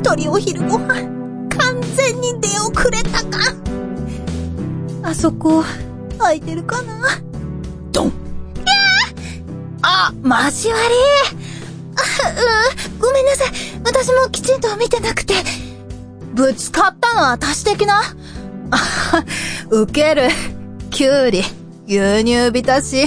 一人お昼ご飯、完全に出遅れたか。あそこ、空いてるかな。 ドン。いやー、交わり。ごめんなさい。私もきちんと見てなくて。ぶつかったのは私的な。ウケる。キュウリ、牛乳浸し。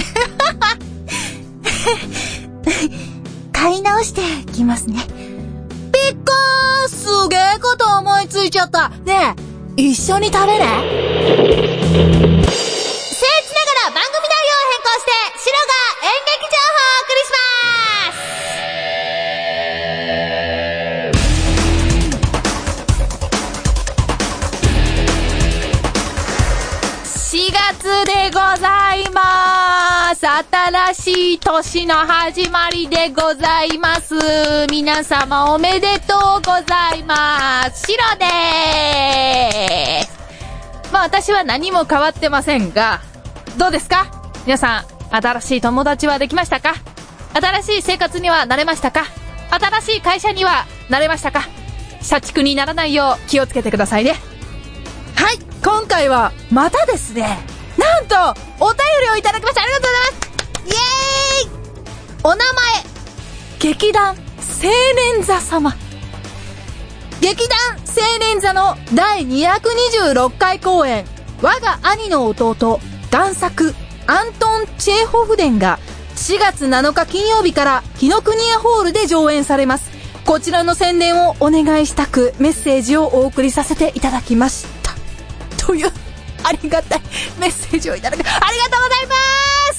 買い直してきますね。 ピッコーン、すげえこと思いついちゃった。ねえ、一緒に食べれ。僭越ながら番組内容を変更して、シロが演劇情報をお送りします。4月でございます。新しい年の始まりでございます。皆様おめでとうございます。シロでーす。まあ私は何も変わってませんが、どうですか皆さん。新しい友達はできましたか？新しい生活には慣れましたか？新しい会社には慣れましたか？社畜にならないよう気をつけてくださいね。はい、今回はまたですね、なんとお便りをいただきました。ありがとうございます。イエーイ。お名前、劇団青年座様。劇団青年座の第226回公演、我が兄の弟贋作アントン・チェーホフ伝が4月7日金曜日から紀ノ国屋ホールで上演されます。こちらの宣伝をお願いしたくメッセージをお送りさせていただきましたというありがたいメッセージをいただきありがとうございます。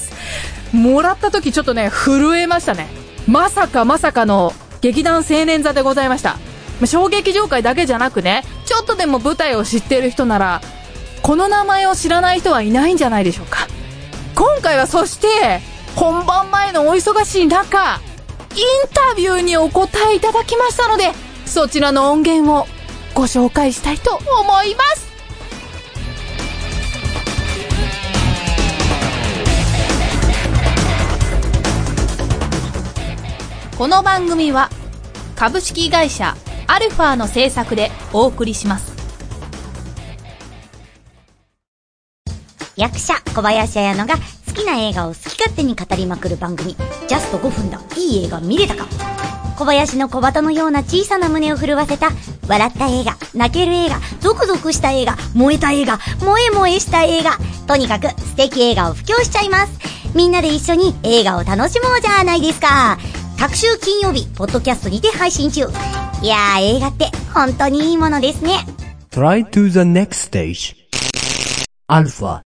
もらった時ちょっとね震えましたね。まさかの劇団青年座でございました。小劇場界だけじゃなくね、ちょっとでも舞台を知っている人ならこの名前を知らない人はいないんじゃないでしょうか。今回はそして本番前のお忙しい中、インタビューにお答えいただきましたので、そちらの音源をご紹介したいと思います。この番組は株式会社アルファの制作でお送りします。 役者小林彩乃が好きな映画を好き勝手に語りまくる番組、ジャスト5分だ、いい映画見れたか。小林の小鳩のような小さな胸を震わせた笑った映画、泣ける映画、ゾクゾクした映画、燃えた映画、萌え萌えした映画、とにかく素敵映画を布教しちゃいます。みんなで一緒に映画を楽しもうじゃないですか。各週金曜日ポッドキャストにて配信中。いやー、映画って本当にいいものですね。 Try to the next stage. アルファ。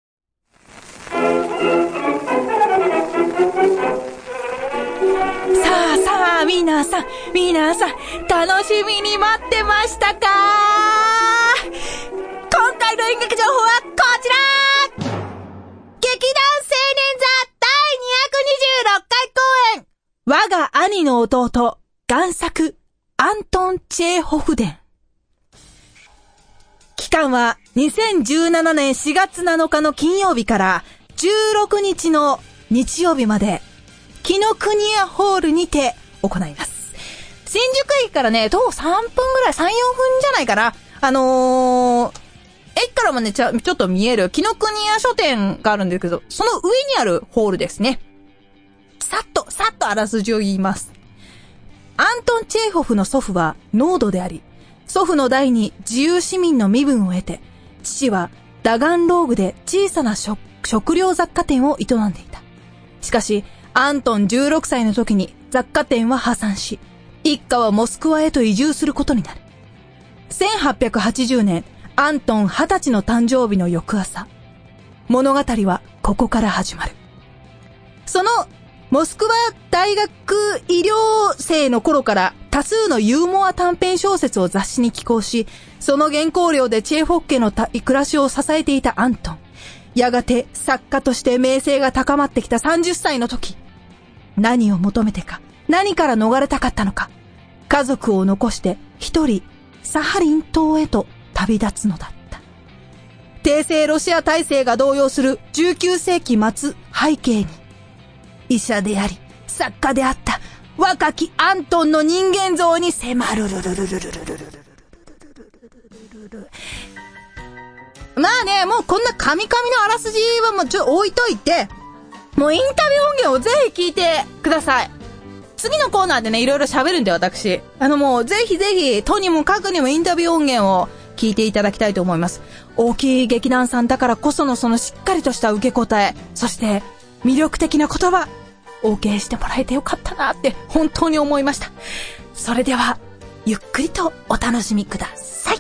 さあ皆さん楽しみに待ってましたか？今回の演劇情報はこちら。劇団青年座第226回公演、我が兄の弟贋作アントン・チェーホフ伝。期間は2017年4月7日の金曜日から16日の日曜日まで紀ノ国屋ホールにて行います。新宿駅からね、徒歩3分ぐらい、3、4分じゃないかな。駅からもね、ちょっと見える紀ノ国屋書店があるんですけど、その上にあるホールですね。さっとあらすじを言います。アントン・チェーホフの祖父は農奴であり、祖父の代に自由市民の身分を得て、父はダガンローグで小さな食料雑貨店を営んでいた。しかし、アントン16歳の時に雑貨店は破産し、一家はモスクワへと移住することになる。1880年、アントン20歳の誕生日の翌朝、物語はここから始まる。そのモスクワ大学医療生の頃から多数のユーモア短編小説を雑誌に寄稿し、その原稿料でチェーホフ家の暮らしを支えていたアントン。やがて作家として名声が高まってきた30歳の時、何を求めてか、何から逃れたかったのか、家族を残して一人サハリン島へと旅立つのだった。帝政ロシア体制が動揺する19世紀末背景に、医者であり作家であった若きアントンの人間像に迫る。まあね、もうこんな神々のあらすじはもう置いといて、もうインタビュー音源をぜひ聞いてください。次のコーナーでね、いろいろ喋るんで私。もうぜひぜひ、とにもかくにもインタビュー音源を聞いていただきたいと思います。大きい劇団さんだからこそのそのしっかりとした受け答え、そして魅力的な言葉、OK してもらえてよかったなって本当に思いました。それでは、ゆっくりとお楽しみください。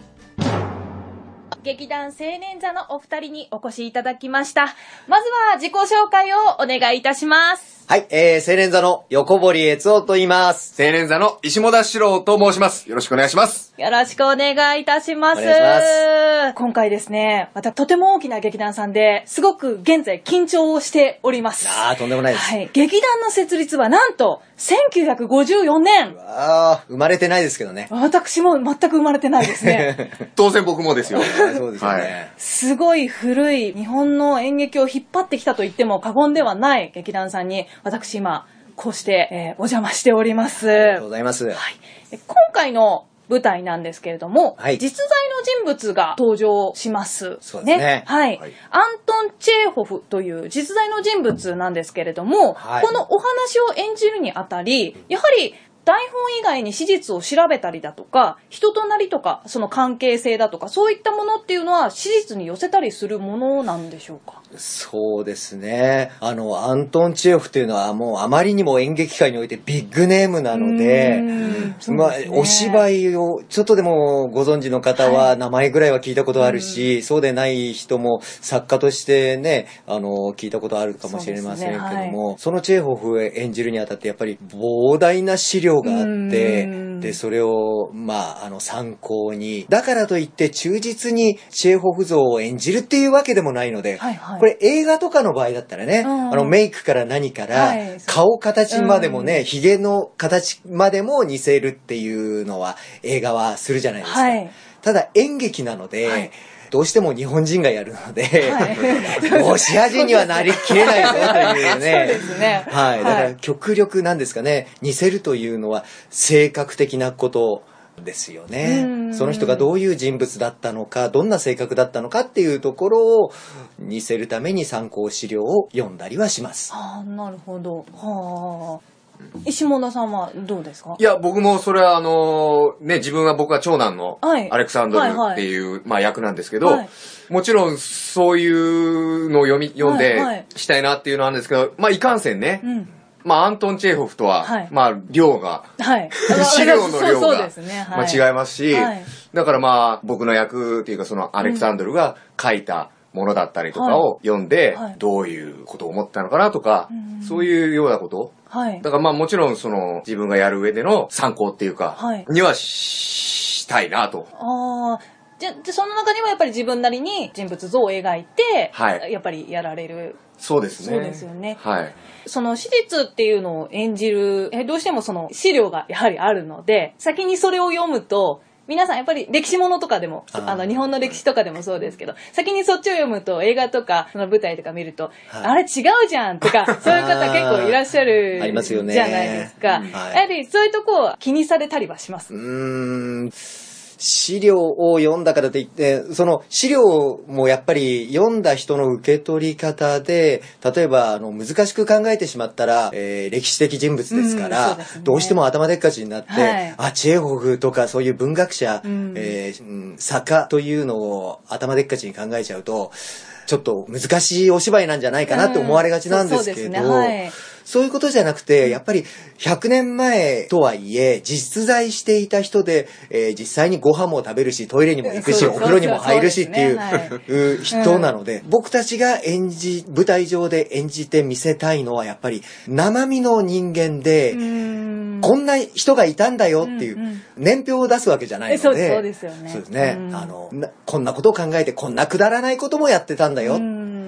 劇団青年座のお二人にお越しいただきました。まずは自己紹介をお願いいたします。 はい、青年座の横堀悦夫と言います。 青年座の石本史郎と申します。よろしくお願いします。 よろしくお願いいたします。 お願いします。 今回ですね、またとても大きな劇団さんで、すごく現在緊張をしております。 とんでもないです。 はい、劇団の設立はなんと、1954年。 生まれてないですけどね。 私も全く生まれてないですね。 当然僕もですよ。 そうですよね。 はい、 すごい古い日本の演劇を引っ張ってきたと言っても過言ではない劇団さんに、私今、こうして、お邪魔しております。 ありがとうございます。 はい、今回の舞台なんですけれども、 はい、 実在の人物が登場します。 そうですね。 はい。アントン・チェーホフという実在の人物なんですけれども、 はい、 このお話を演じるにあたり、やはり台本以外に史実を調べたりだとか、人となりとか、その関係性だとか、そういったものっていうのは史実に寄せたりするものなんでしょうか？ そうですね。アントン・チェーホフというのはもうあまりにも演劇界においてビッグネームなので、まあ、お芝居をちょっとでもご存知の方は名前ぐらいは聞いたことあるし、そうでない人も作家としてね、聞いたことあるかもしれませんけども、そのチェーホフを演じるにあたってやっぱり膨大な資料があって、で、それを、まあ、参考に、だからといって忠実にチェーホフ像を演じるっていうわけでもないので、これ映画とかの場合だったらね、メイクから何から、顔形までもね、髭の形までも似せるっていうのは映画はするじゃないですか。ただ演劇なので、どうしても日本人がやるので、ロシア人にはなりきれないぞというね。 そうですね。 はい。だから極力なんですかね、似せるというのは性格的なことですよね。その人がどういう人物だったのか、どんな性格だったのかっていうところを似せるために参考資料を読んだりはします。 なるほど。石本さんはどうですか？ いや、僕もそれはね、僕は長男のアレクサンドルっていう、まあ役なんですけど、もちろんそういうのを読んでしたいなっていうのはあるんですけど、まあいかんせんね、まあアントン・チェーホフとは、まあ量が、資料の量が違いますし、だからまあ僕の役っていうかそのアレクサンドルが書いたものだったりとかを読んで、どういうことを思ったのかなとか、そういうようなこと。だからまあもちろんその自分がやる上での参考っていうか、にはしたいなと。 じゃその中にはやっぱり自分なりに人物像を描いて、やっぱりやられる。 そうですね。 そうですよね。その史実っていうのを演じる、どうしてもその資料がやはりあるので、先にそれを読むと、皆さんやっぱり歴史ものとかでも、日本の歴史とかでもそうですけど、先にそっちを読むと映画とか、その舞台とか見ると、あれ違うじゃんとか、そういう方結構いらっしゃるありますよね。 じゃないですか。やはりそういうとこを気にされたりはします。 資料を読んだからといって、その資料もやっぱり読んだ人の受け取り方で、例えば難しく考えてしまったら、歴史的人物ですから、どうしても頭でっかちになって、チェーホフとかそういう文学者、作家というのを頭でっかちに考えちゃうと、ちょっと難しいお芝居なんじゃないかなって思われがちなんですけど、そういうことじゃなくて、やっぱり100年前とはいえ、実在していた人で、実際にご飯も食べるし、トイレにも行くし、お風呂にも入るしっていう人なので、僕たちが舞台上で演じてみせたいのは、やっぱり生身の人間で、こんな人がいたんだよっていう、年表を出すわけじゃないので、 そうですよね。 そうですね。こんなことを考えて、こんなくだらないこともやってたんだよ。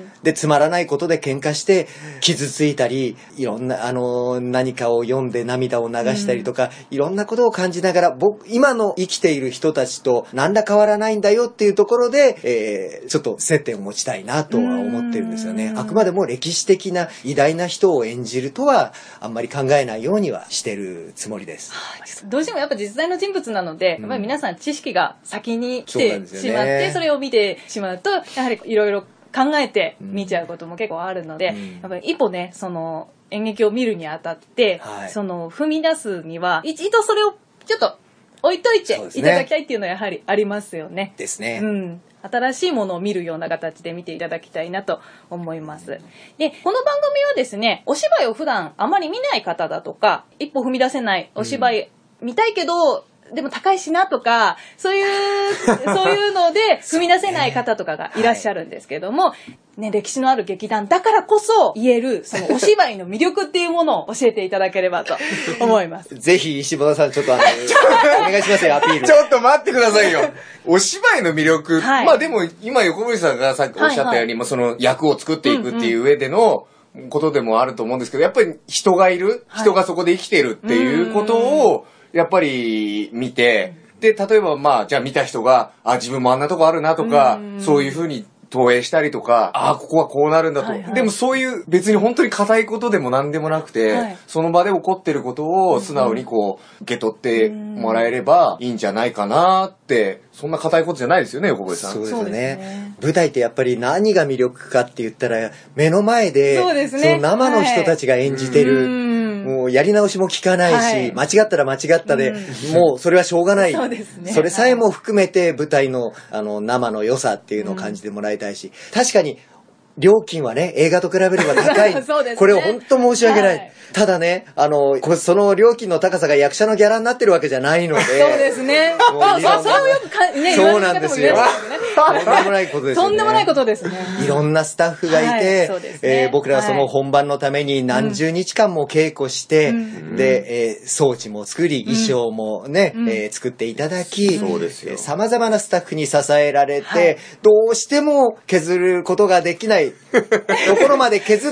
で、つまらないことで喧嘩して、傷ついたり、いろんな、何かを読んで涙を流したりとか、いろんなことを感じながら、今の生きている人たちと何ら変わらないんだよっていうところで、ちょっと接点を持ちたいなとは思ってるんですよね。あくまでも歴史的な偉大な人を演じるとは、あんまり考えないようにはしてるつもりです。 どうしてもやっぱ実在の人物なので、やっぱり皆さん知識が先に来てしまって、それを見てしまうと、やはりいろいろ考えて見ちゃうことも結構あるので、やっぱり一歩ね、その演劇を見るにあたって、その踏み出すには、一度それをちょっと置いといていただきたいっていうのはやはりありますよね。 ですね。 新しいものを見るような形で見ていただきたいなと思います。で、この番組はですね、お芝居を普段あまり見ない方だとか、一歩踏み出せないお芝居見たいけど、でも高いしなとか、そういうので踏み出せない方とかがいらっしゃるんですけども、ね、歴史のある劇団だからこそ言える、そのお芝居の魅力っていうものを教えていただければと思います。 ぜひ石本さんちょっとお願いしますよ、アピール。 ちょっと待ってくださいよ。お芝居の魅力、まあでも今横森さんがさっきおっしゃったように、その役を作っていくっていう上でのことでもあると思うんですけど、やっぱり人がいる、人がそこで生きてるっていうことを、やっぱり見て、で、例えばまあ、じゃあ見た人が、自分もあんなとこあるなとか、そういうふうに投影したりとか、ここはこうなるんだと。でもそういう別に本当に固いことでも何でもなくて、その場で起こってることを素直にこう、受け取ってもらえればいいんじゃないかなって、そんな固いことじゃないですよね、横堀さん。 そうですよね。舞台ってやっぱり何が魅力かって言ったら、目の前で、その生の人たちが演じてる、もうやり直しも効かないし、間違ったら間違ったで、もうそれはしょうがない。それさえも含めて舞台の生の良さっていうのを感じてもらいたいし、確かに料金はね、映画と比べれば高い。これを本当申し訳ない。ただね、その料金の高さが役者のギャラになってるわけじゃないので。 そうですね。そうよくね、 そうなんですよ。とんでもないことですよね。 とんでもないことですね。 いろんなスタッフがいて、僕らはその本番のために何十日間も稽古して、で、装置も作り、衣装もね、作っていただき、様々なスタッフに支えられて、どうしても削ることができないところまで削って、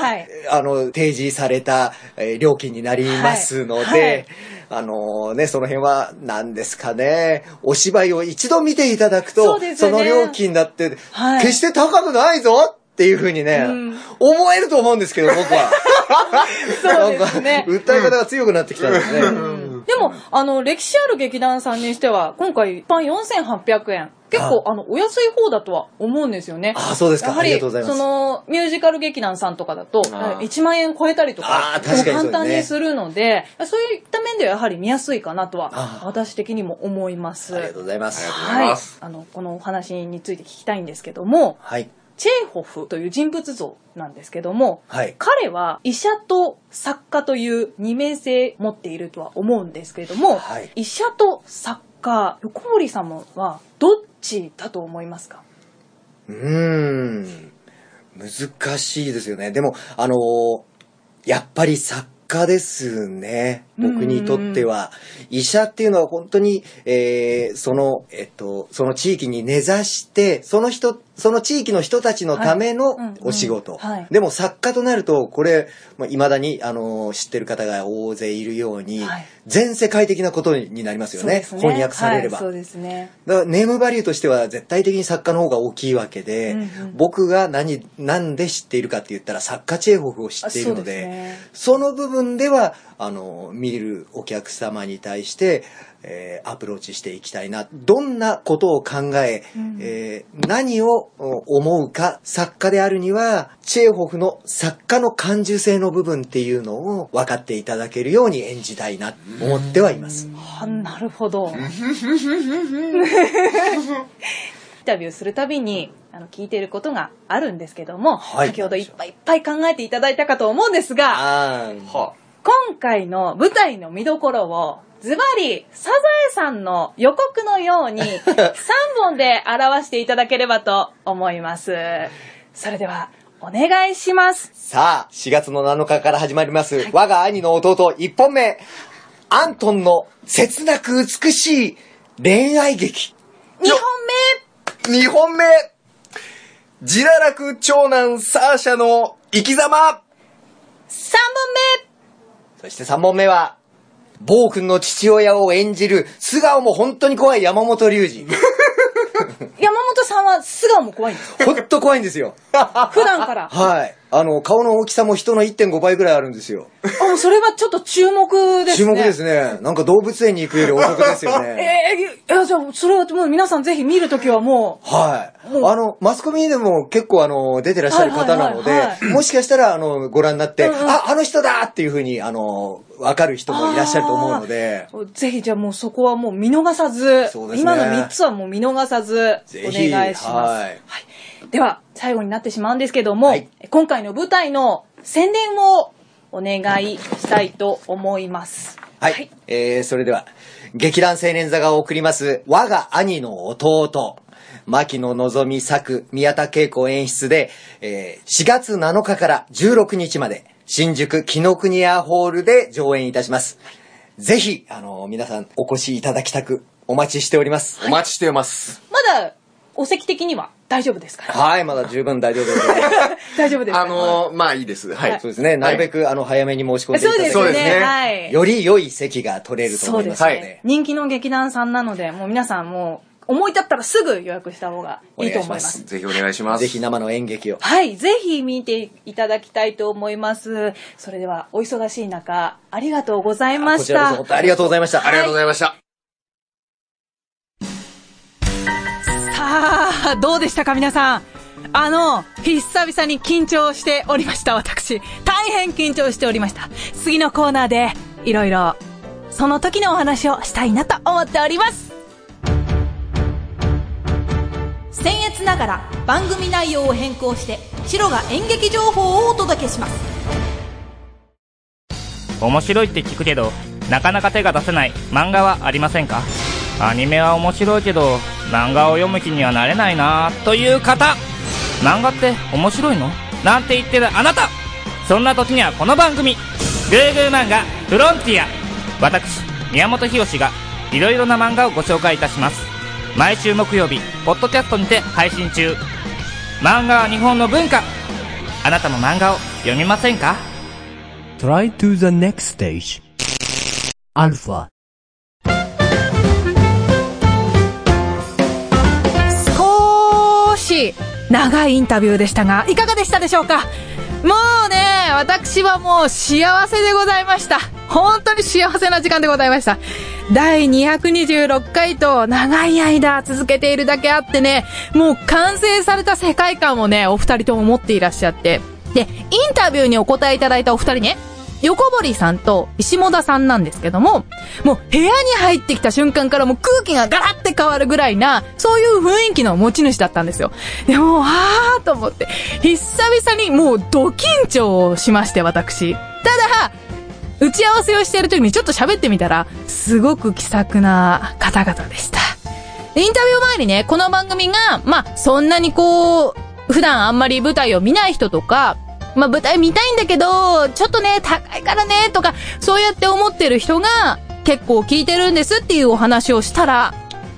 提示された料金になりますので、その辺は何ですかね、お芝居を一度見ていただくと、その料金だって、決して高くないぞっていうふうにね、思えると思うんですけど、僕は。 そうですね。 訴え方が強くなってきたんですね。 でも、歴史ある劇団さんにしては、今回一般4800円。結構、お安い方だとは思うんですよね。 そうですか。ありがとうございます。 ミュージカル劇団さんとかだと、1万円超えたりとか、簡単にするので、そういった面ではやはり見やすいかなとは、私的にも思います。 ありがとうございます。 はい。このお話について聞きたいんですけども、チェーホフという人物像なんですけども、彼は医者と作家という二面性持っているとは思うんですけれども、医者と作家、横堀さんはどっちだと思いますか？ 難しいですよね。でも、やっぱり作家ですね。僕にとっては。医者っていうのは本当に、その地域に根ざして、その地域の人たちのためのお仕事。でも作家となると、これ、未だに、知ってる方が大勢いるように、全世界的なことになりますよね。翻訳されれば。そうですね。だからネームバリューとしては絶対的に作家の方が大きいわけで、僕がなんで知っているかって言ったら作家チェーホフを知っているので、その部分では、見るお客様に対して、アプローチしていきたいな。どんなことを考え、何を思うか、作家であるには、チェーホフの作家の感受性の部分っていうのを分かっていただけるように演じたいなと思ってはいます。 なるほど。インタビューするたびに聞いていることがあるんですけども、先ほどいっぱい考えていただいたかと思うんですが、今回の舞台の見どころをズバリサザエさんの予告のように3本で表していただければと思います。それではお願いします。 さあ、4月の7日から始まります、我が兄の弟1本目、アントンの切なく美しい恋愛劇。 2本目自堕落長男サーシャの生き様。3本目。そして3本目は、暴君の父親を演じる素顔も本当に怖い山本隆二。 山本さんは素顔も怖いんですか？ ほんと怖いんですよ。 普段から。 はい。顔の大きさも人の 1.5 倍ぐらいあるんですよ。 それはちょっと注目ですね。 注目ですね。なんか動物園に行くよりお得ですよね。 じゃあ、それはもう皆さんぜひ見るときはもう。 はい。マスコミでも結構出てらっしゃる方なので、もしかしたらご覧になって、あの人だっていうふうに、わかる人もいらっしゃると思うので。 ぜひじゃあもうそこはもう見逃さず、そうですね、今の3つはもう見逃さず、お願いします。はい。では、最後になってしまうんですけども、はい、今回の舞台の宣伝をお願いしたいと思います。 はい。はい、それでは、劇団青年座が送ります、我が兄の弟、牧野のぞみ作、宮田恵子演出で、4月7日から16日まで、新宿紀ノ国屋ホールで上演いたします。ぜひ、皆さんお越しいただきたく、お待ちしております。 お待ちしています。 まだ、お席的には大丈夫ですか？ はい、まだ十分大丈夫です。 大丈夫ですか？ まあいいです。はい。 そうですね。なるべく、早めに申し込んでいただいて。 そうですね。はい。 より良い席が取れると思いますので。 そうですね。人気の劇団さんなので、もう皆さんもう、思い立ったらすぐ予約した方がいいと思います。 ぜひお願いします。 ぜひ生の演劇を。 はい。ぜひ見ていただきたいと思います。それでは、お忙しい中、ありがとうございました。こちらこそありがとうございました。 ありがとうございました。 さあ、どうでしたか皆さん。久々に緊張しておりました、私。大変緊張しておりました。次のコーナーで、いろいろ、その時のお話をしたいなと思っております。僭越ながら番組内容を変更して、シロが演劇情報をお届けします。 面白いって聞くけど、なかなか手が出せない漫画はありませんか？アニメは面白いけど、漫画を読む気にはなれないなという方、漫画って面白いの？なんて言ってるあなた、そんな時にはこの番組、グーグー漫画フロンティア、私宮本浩がいろいろな漫画をご紹介いたします。毎週木曜日ポッドキャストにて配信中。漫画は日本の文化、あなたも漫画を読みませんか？ Try to the next stage. Alpha。 少し長いインタビューでしたが、いかがでしたでしょうか？もうね、私はもう幸せでございました。本当に幸せな時間でございました。第226回と長い間続けているだけあってね、もう完成された世界観をね、お二人とも持っていらっしゃって。で、インタビューにお答えいただいたお二人ね、横堀さんと石本田さんなんですけども、もう部屋に入ってきた瞬間からもう空気がガラッて変わるぐらいな、そういう雰囲気の持ち主だったんですよ。でも、と思って、久々にもうド緊張しまして、私。ただ、打ち合わせをしている時にちょっと喋ってみたら、すごく気さくな方々でした。インタビュー前にね、この番組が、そんなに普段あんまり舞台を見ない人とか、舞台見たいんだけど、ちょっとね、高いからね、とか、そうやって思ってる人が結構聞いてるんですっていうお話をしたら、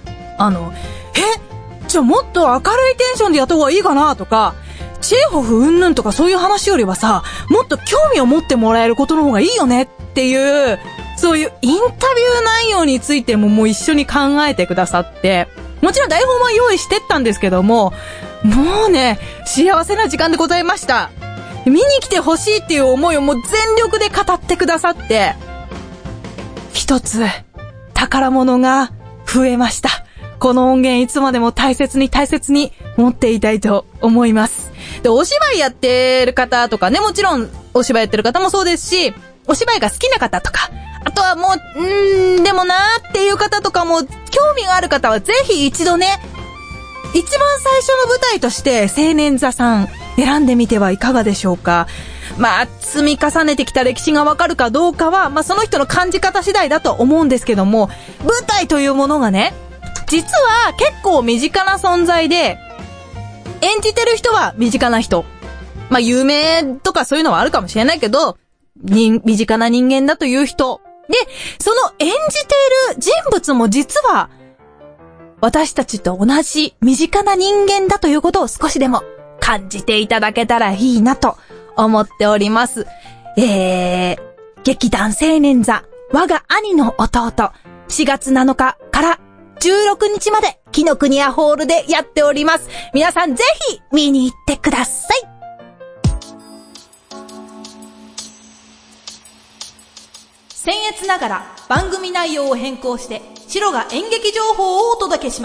じゃあもっと明るいテンションでやった方がいいかなとか、チェーホフうんぬんとかそういう話よりはさ、もっと興味を持ってもらえることの方がいいよねっていう、そういうインタビュー内容についてももう一緒に考えてくださって、もちろん台本は用意してったんですけども、もうね、幸せな時間でございました。見に来てほしいっていう思いをもう全力で語ってくださって、一つ宝物が増えました。この音源いつまでも大切に持っていたいと思います。で、お芝居やってる方とかね、もちろんお芝居やってる方もそうですし、お芝居が好きな方とか、あとはもう、でもなーっていう方とかも、興味がある方はぜひ一度ね、一番最初の舞台として青年座さん選んでみてはいかがでしょうか。積み重ねてきた歴史がわかるかどうかは、その人の感じ方次第だと思うんですけども、舞台というものがね、実は結構身近な存在で、演じてる人は身近な人。有名とかそういうのはあるかもしれないけど、身近な人間だという人。で、その演じている人物も実は、私たちと同じ身近な人間だということを少しでも感じていただけたらいいなと思っております。劇団青年座、我が兄の弟、4月7日から16日まで紀ノ国屋ホールでやっております。皆さんぜひ見に行ってください。僭越ながら番組内容を変更して白が演劇情報をお届けします。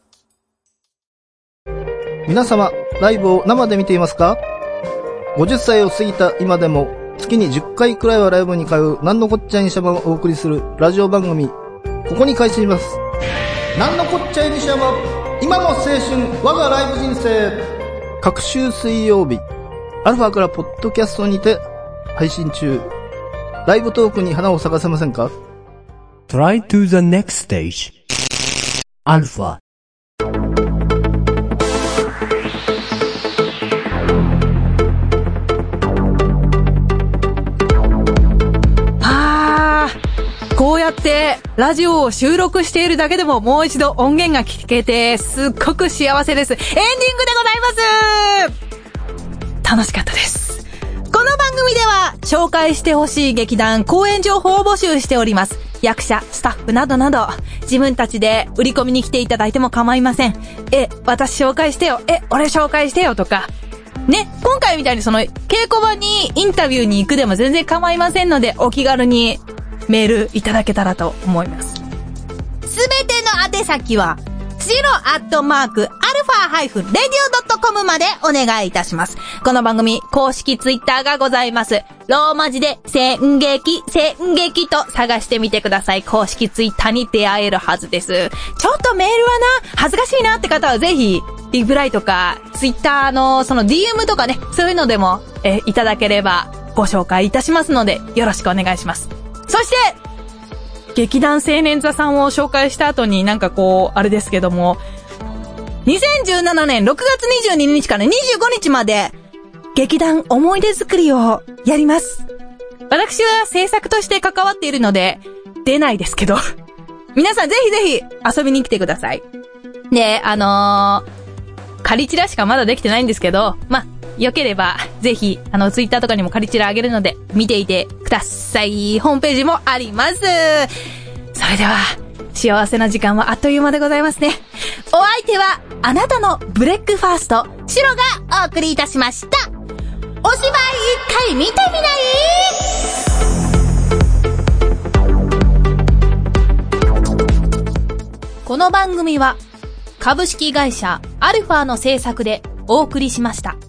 皆様、ライブを生で見ていますか？ 50 歳を過ぎた今でも月に10回くらいはライブに通うなんのこっちゃいにしゃばをお送りするラジオ番組、ここに開始します。なんのこっちゃいにしゃば、今の青春我がライブ人生。各週水曜日、アルファからポッドキャストにて配信中。ライブトークに花を咲かせませんか？ Try to the next stage. アルファ。 こうやってラジオを収録しているだけでももう一度音源が聞けてすっごく幸せです。エンディングでございます。楽しかったです。この番組では紹介してほしい劇団、公演情報を募集しております。役者、スタッフなどなど自分たちで売り込みに来ていただいても構いません。私紹介してよ。俺紹介してよとかね、今回みたいにその稽古場にインタビューに行くでも全然構いませんので、お気軽にメールいただけたらと思います。すべての宛先はshiro@alpha-radio.com までお願いいたします。この番組公式ツイッターがございます。ローマ字で戦劇と探してみてください。公式ツイッターに出会えるはずです。ちょっとメールは恥ずかしいなって方はぜひリプライとかツイッターのその DM とかね、そういうのでもいただければご紹介いたしますのでよろしくお願いします。そして劇団青年座さんを紹介した後になんかこうあれですけども、2017年6月22日から25日まで劇団思い出作りをやります。私は制作として関わっているので出ないですけど皆さんぜひぜひ遊びに来てください。で、仮チラしかまだできてないんですけど、よければぜひツイッターとかにも仮チラあげるので見ていてください。ホームページもあります。それでは幸せな時間はあっという間でございますね。お相手はあなたのブレックファーストシロがお送りいたしました。お芝居一回見てみない？この番組は株式会社アルファの制作でお送りしました。